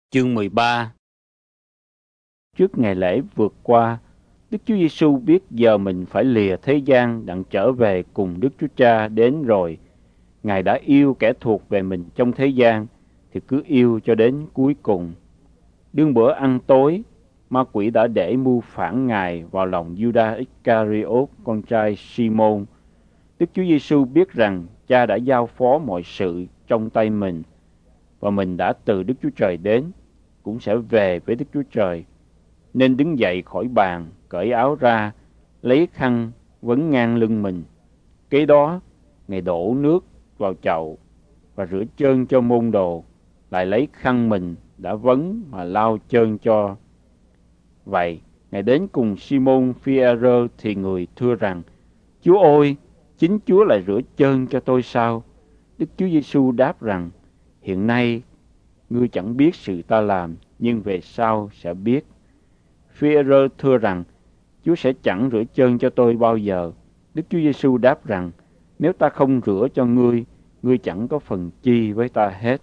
Chương 13. Trước ngày lễ vượt qua, Đức Chúa Giêsu biết giờ mình phải lìa thế gian đặng trở về cùng Đức Chúa Cha đến rồi. Ngài đã yêu kẻ thuộc về mình trong thế gian, thì cứ yêu cho đến cuối cùng. Đương bữa ăn tối, ma quỷ đã để mưu phản Ngài vào lòng Judas Iscariot, con trai Simon. Đức Chúa Giêsu biết rằng Cha đã giao phó mọi sự trong tay mình, và mình đã từ Đức Chúa Trời đến, cũng sẽ về với Đức Chúa Trời. Nên đứng dậy khỏi bàn, cởi áo ra, lấy khăn vấn ngang lưng mình. Kế đó, Ngài đổ nước vào chậu và rửa trơn cho môn đồ, lại lấy khăn mình đã vấn mà lau trơn cho. Vậy, Ngài đến cùng Simon Phi-e-rơ thì người thưa rằng: Chúa ơi, chính Chúa lại rửa trơn cho tôi sao? Đức Chúa Giêsu đáp rằng: Hiện nay ngươi chẳng biết sự ta làm, nhưng về sau sẽ biết. Phi-e-rơ thưa rằng: Chúa sẽ chẳng rửa trơn cho tôi bao giờ. Đức Chúa Giêsu đáp rằng: Nếu ta không rửa cho ngươi, ngươi chẳng có phần chi với ta hết.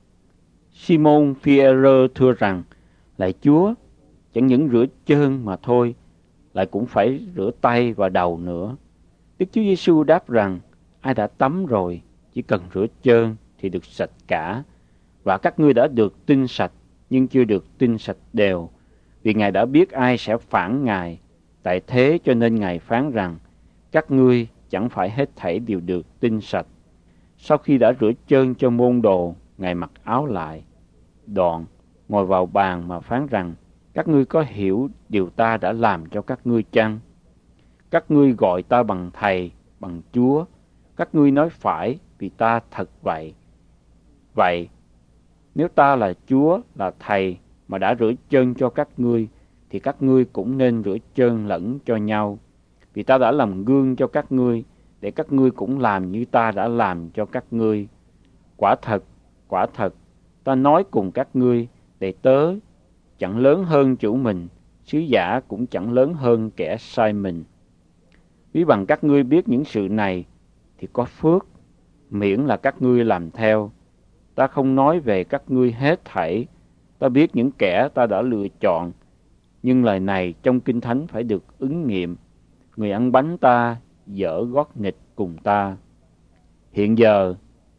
Simon Phi-e-rơ thưa rằng: Lạy Chúa, chẳng những rửa trơn mà thôi, lại cũng phải rửa tay và đầu nữa. Đức Chúa Giêsu đáp rằng: Ai đã tắm rồi, chỉ cần rửa trơn thì được sạch cả. Và các ngươi đã được tinh sạch, nhưng chưa được tinh sạch đều, vì Ngài đã biết ai sẽ phản Ngài. Tại thế cho nên Ngài phán rằng: Các ngươi chẳng phải hết thảy đều được tinh sạch. Sau khi đã rửa trơn cho môn đồ, Ngài mặc áo lại, đoạn ngồi vào bàn mà phán rằng: Các ngươi có hiểu điều ta đã làm cho các ngươi chăng? Các ngươi gọi ta bằng Thầy, bằng Chúa. Các ngươi nói phải, vì ta thật vậy. Vậy, nếu ta là Chúa, là Thầy mà đã rửa trơn cho các ngươi, thì các ngươi cũng nên rửa trơn lẫn cho nhau. Vì ta đã làm gương cho các ngươi, để các ngươi cũng làm như ta đã làm cho các ngươi. Quả thật, ta nói cùng các ngươi, đệ tớ chẳng lớn hơn chủ mình, sứ giả cũng chẳng lớn hơn kẻ sai mình. Ví bằng các ngươi biết những sự này, thì có phước, miễn là các ngươi làm theo. Ta không nói về các ngươi hết thảy, ta biết những kẻ ta đã lựa chọn, nhưng lời này trong Kinh Thánh phải được ứng nghiệm. Người ăn bánh ta dở gót nghịch cùng ta. Hiện giờ,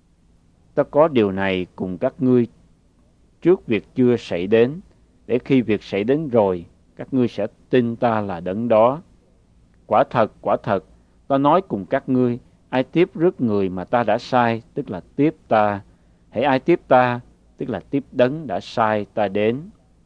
ta có điều này cùng các ngươi trước việc chưa xảy đến, để khi việc xảy đến rồi, các ngươi sẽ tin ta là đấng đó. Quả thật, ta nói cùng các ngươi, ai tiếp rước người mà ta đã sai, tức là tiếp ta. Hễ ai tiếp ta, tức là tiếp đấng đã sai ta đến.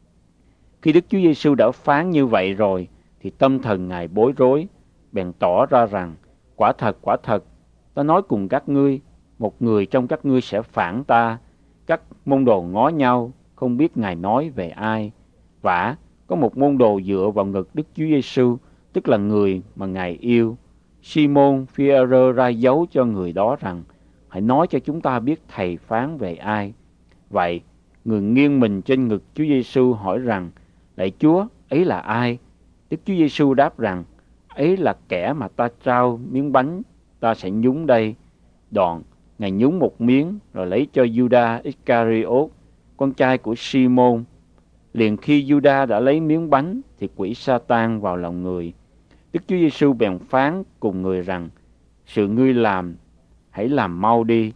Khi Đức Chúa Giêsu đã phán như vậy rồi, thì tâm thần Ngài bối rối, bèn tỏ ra rằng: Quả thật, ta nói cùng các ngươi, một người trong các ngươi sẽ phản ta. Các môn đồ ngó nhau, không biết Ngài nói về ai. Vả, có một môn đồ dựa vào ngực Đức Chúa Giêsu, tức là người mà Ngài yêu. Simon Phi-e-rơ ra dấu cho người đó rằng: Hãy nói cho chúng ta biết Thầy phán về ai. Vậy, người nghiêng mình trên ngực Chúa Giêsu hỏi rằng: Lạy Chúa, ấy là ai? Đức Chúa Giêsu đáp rằng: Ấy là kẻ mà ta trao miếng bánh ta sẽ nhúng đây. Đoạn, Ngài nhúng một miếng rồi lấy cho Judas Iscariot, con trai của Simon. Liền khi Judas đã lấy miếng bánh, thì quỷ Sa-tan vào lòng người. Đức Chúa Giêsu bèn phán cùng người rằng: Sự ngươi làm, hãy làm mau đi.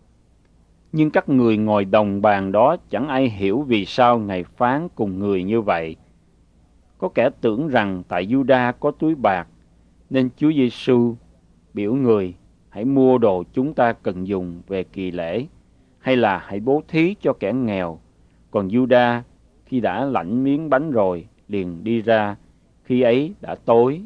Nhưng các người ngồi đồng bàn đó chẳng ai hiểu vì sao Ngài phán cùng người như vậy. Có kẻ tưởng rằng tại Judas có túi bạc, nên Chúa Giêsu biểu người: Hãy mua đồ chúng ta cần dùng về kỳ lễ, hay là hãy bố thí cho kẻ nghèo. Còn Judas, khi đã lãnh miếng bánh rồi, liền đi ra. Khi ấy đã tối.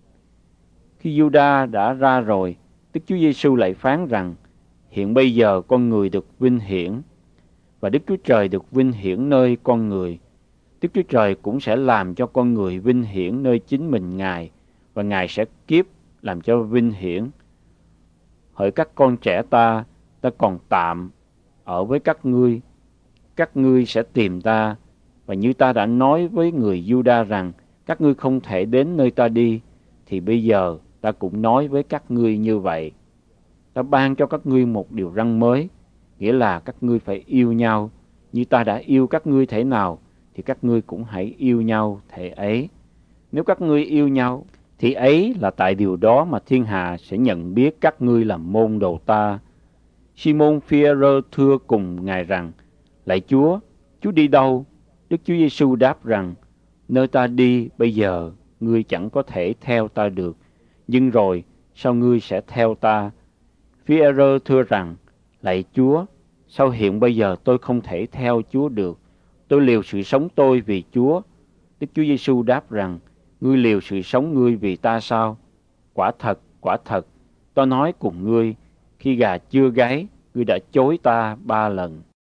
Khi Judas đã ra rồi, Đức Chúa Giêsu lại phán rằng: Hiện bây giờ con người được vinh hiển, và Đức Chúa Trời được vinh hiển nơi con người. Đức Chúa Trời cũng sẽ làm cho con người vinh hiển nơi chính mình Ngài, và Ngài sẽ kiếp làm cho vinh hiển. Hỡi các con trẻ ta còn tạm ở với các ngươi sẽ tìm ta, và như ta đã nói với người Juda rằng các ngươi không thể đến nơi ta đi, thì bây giờ ta cũng nói với các ngươi như vậy. Ta ban cho các ngươi một điều răn mới, nghĩa là các ngươi phải yêu nhau, Như ta đã yêu các ngươi thể nào, thì các ngươi cũng hãy yêu nhau thể ấy. Nếu các ngươi yêu nhau, thì ấy là tại điều đó mà thiên hạ sẽ nhận biết các ngươi là môn đồ ta. Simon Phi-e-rơ thưa cùng Ngài rằng: Lạy Chúa, Chúa đi đâu? Đức Chúa Giêsu đáp rằng: Nơi ta đi bây giờ, ngươi chẳng có thể theo ta được, nhưng rồi sao ngươi sẽ theo ta? Phi-e-rơ thưa rằng: Lạy Chúa, sao hiện bây giờ tôi không thể theo Chúa được? Tôi liều sự sống tôi vì Chúa. Đức Chúa Giêsu đáp rằng: Ngươi liều sự sống ngươi vì ta sao? Quả thật, tôi nói cùng ngươi, khi gà chưa gáy, ngươi đã chối ta 3 lần.